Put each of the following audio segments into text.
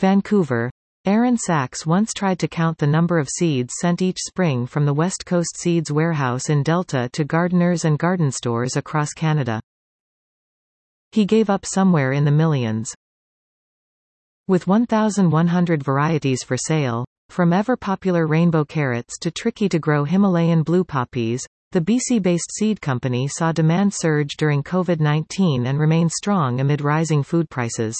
Vancouver. Aaron Sachs once tried to count the number of seeds sent each spring from the West Coast Seeds warehouse in Delta to gardeners and garden stores across Canada. He gave up somewhere in the millions. With 1,100 varieties for sale, from ever-popular rainbow carrots to tricky-to-grow Himalayan blue poppies, the BC-based seed company saw demand surge during COVID-19 and remained strong amid rising food prices.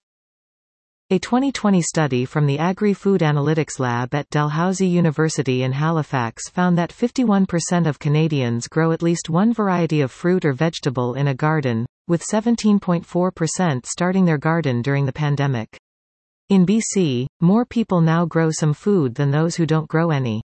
A 2020 study from the Agri-Food Analytics Lab at Dalhousie University in Halifax found that 51% of Canadians grow at least one variety of fruit or vegetable in a garden, with 17.4% starting their garden during the pandemic. In BC, more people now grow some food than those who don't grow any.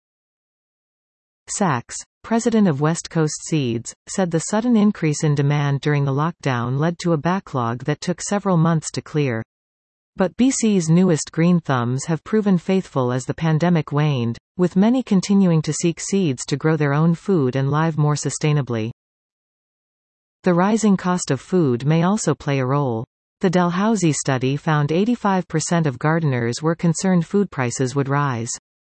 Sachs, president of West Coast Seeds, said the sudden increase in demand during the lockdown led to a backlog that took several months to clear. But BC's newest green thumbs have proven faithful as the pandemic waned, with many continuing to seek seeds to grow their own food and live more sustainably. The rising cost of food may also play a role. The Dalhousie study found 85% of gardeners were concerned food prices would rise.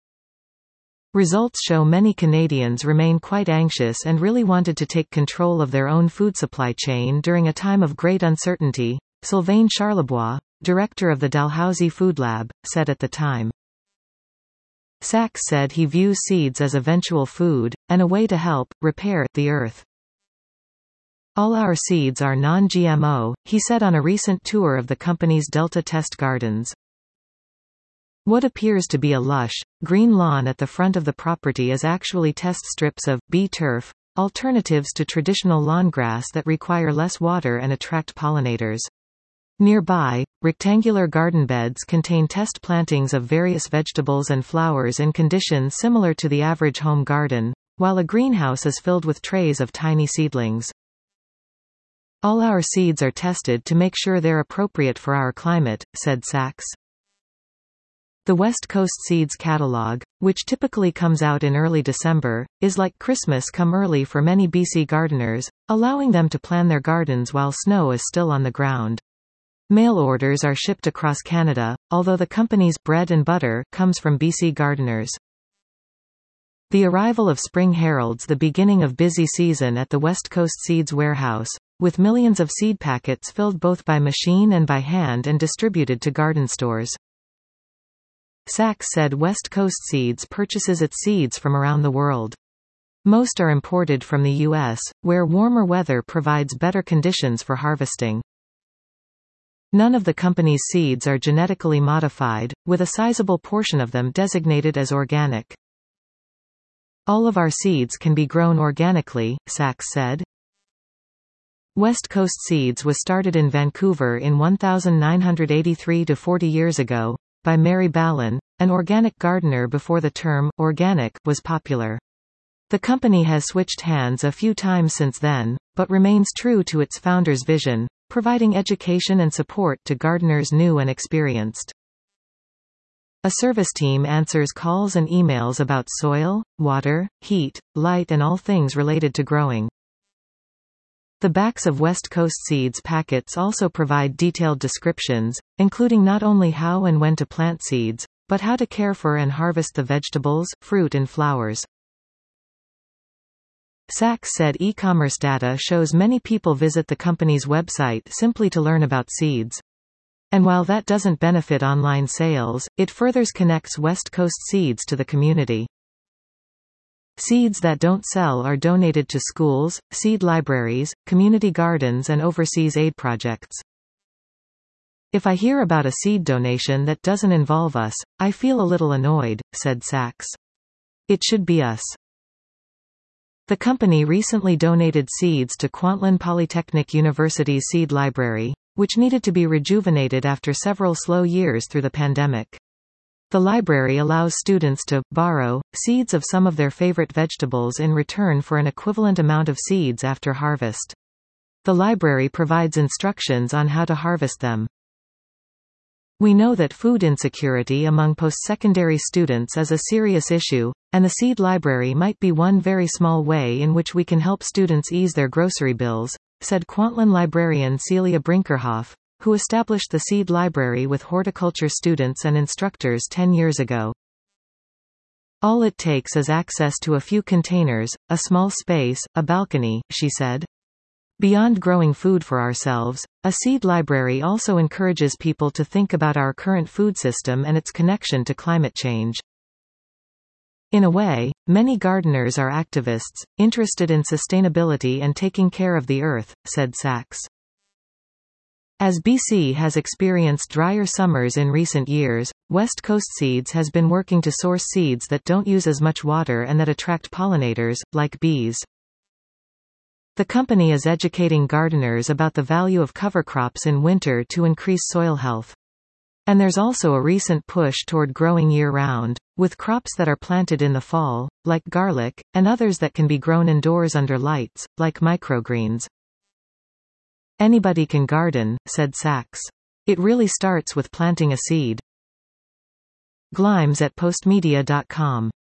Results show many Canadians remain quite anxious and really wanted to take control of their own food supply chain during a time of great uncertainty, Sylvain Charlebois, director of the Dalhousie Food Lab, said at the time. Sachs said he views seeds as eventual food, and a way to help repair the earth. All our seeds are non-GMO, he said on a recent tour of the company's Delta test gardens. What appears to be a lush, green lawn at the front of the property is actually test strips of bee turf, alternatives to traditional lawn grass that require less water and attract pollinators. Nearby, rectangular garden beds contain test plantings of various vegetables and flowers in conditions similar to the average home garden, while a greenhouse is filled with trays of tiny seedlings. All our seeds are tested to make sure they're appropriate for our climate, said Sachs. The West Coast Seeds catalog, which typically comes out in early December, is like Christmas come early for many BC gardeners, allowing them to plan their gardens while snow is still on the ground. Mail orders are shipped across Canada, although the company's bread and butter comes from BC gardeners. The arrival of spring heralds the beginning of busy season at the West Coast Seeds warehouse, with millions of seed packets filled both by machine and by hand and distributed to garden stores. Sachs said West Coast Seeds purchases its seeds from around the world. Most are imported from the U.S., where warmer weather provides better conditions for harvesting. None of the company's seeds are genetically modified, with a sizable portion of them designated as organic. All of our seeds can be grown organically, Sachs said. West Coast Seeds was started in Vancouver in 1983 to 40 years ago, by Mary Ballin, an organic gardener before the term organic was popular. The company has switched hands a few times since then, but remains true to its founder's vision, providing education and support to gardeners new and experienced. A service team answers calls and emails about soil, water, heat, light and all things related to growing. The backs of West Coast Seeds packets also provide detailed descriptions, including not only how and when to plant seeds, but how to care for and harvest the vegetables, fruit and flowers. Sachs said e-commerce data shows many people visit the company's website simply to learn about seeds. And while that doesn't benefit online sales, it further connects West Coast Seeds to the community. Seeds that don't sell are donated to schools, seed libraries, community gardens and overseas aid projects. If I hear about a seed donation that doesn't involve us, I feel a little annoyed, said Sachs. It should be us. The company recently donated seeds to Kwantlen Polytechnic University's seed library, which needed to be rejuvenated after several slow years through the pandemic. The library allows students to borrow seeds of some of their favorite vegetables in return for an equivalent amount of seeds after harvest. The library provides instructions on how to harvest them. We know that food insecurity among post-secondary students is a serious issue, and the seed library might be one very small way in which we can help students ease their grocery bills, said Kwantlen librarian Celia Brinkerhoff, who established the Seed Library with horticulture students and instructors 10 years ago. All it takes is access to a few containers, a small space, a balcony, she said. Beyond growing food for ourselves, a seed library also encourages people to think about our current food system and its connection to climate change. In a way, many gardeners are activists, interested in sustainability and taking care of the earth, said Sachs. As BC has experienced drier summers in recent years, West Coast Seeds has been working to source seeds that don't use as much water and that attract pollinators, like bees. The company is educating gardeners about the value of cover crops in winter to increase soil health. And there's also a recent push toward growing year-round, with crops that are planted in the fall, like garlic, and others that can be grown indoors under lights, like microgreens. Anybody can garden, said Sachs. It really starts with planting a seed. Glimes at postmedia.com